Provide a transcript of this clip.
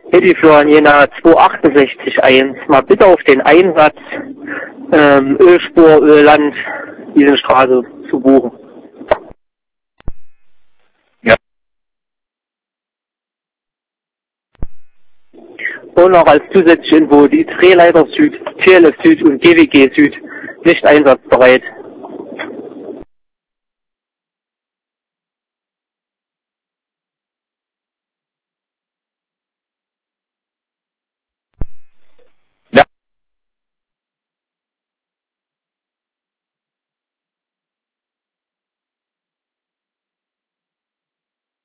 hätte ich für Jena 268.1 mal bitte auf den Einsatz Ölspur, Ölland, diese Straße zu buchen. Ja. Und noch als zusätzliche Info, die Drehleiter Süd, TLF Süd und GWG Süd nicht einsatzbereit.